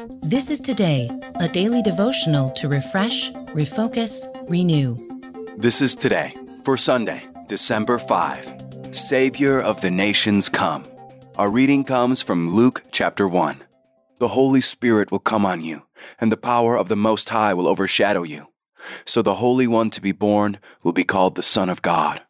This is Today, a daily devotional to refresh, refocus, renew. This is Today for Sunday, December 5. Savior of the nations come. Our reading comes from Luke chapter 1. The Holy Spirit will come on you, and the power of the Most High will overshadow you. So the Holy One to be born will be called the Son of God.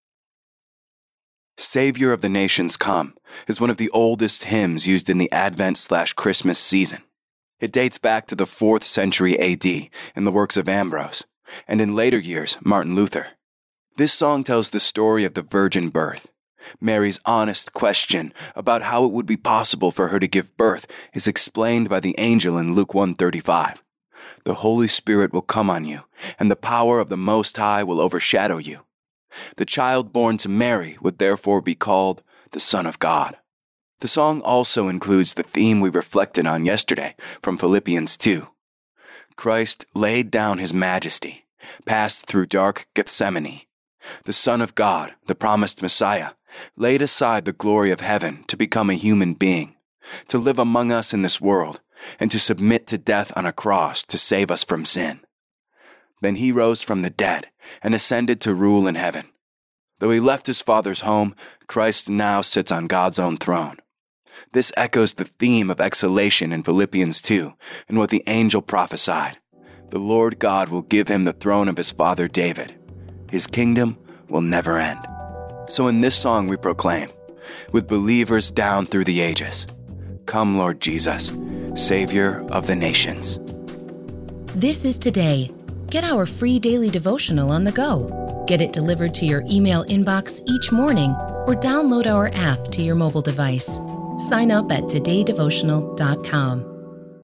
Savior of the nations come is one of the oldest hymns used in the Advent/Christmas season. It dates back to the 4th century A.D. in the works of Ambrose, and in later years, Martin Luther. This song tells the story of the virgin birth. Mary's honest question about how it would be possible for her to give birth is explained by the angel in Luke 1:35. The Holy Spirit will come on you, and the power of the Most High will overshadow you. The child born to Mary would therefore be called the Son of God. The song also includes the theme we reflected on yesterday from Philippians 2. Christ laid down his majesty, passed through dark Gethsemane. The Son of God, the promised Messiah, laid aside the glory of heaven to become a human being, to live among us in this world, and to submit to death on a cross to save us from sin. Then he rose from the dead and ascended to rule in heaven. Though he left his Father's home, Christ now sits on God's own throne. This echoes the theme of exaltation in Philippians 2 and what the angel prophesied. The Lord God will give him the throne of his father David. His kingdom will never end. So in this song we proclaim, with believers down through the ages, come Lord Jesus, Savior of the nations. This is Today. Get our free daily devotional on the go. Get it delivered to your email inbox each morning or download our app to your mobile device. Sign up at todaydevotional.com.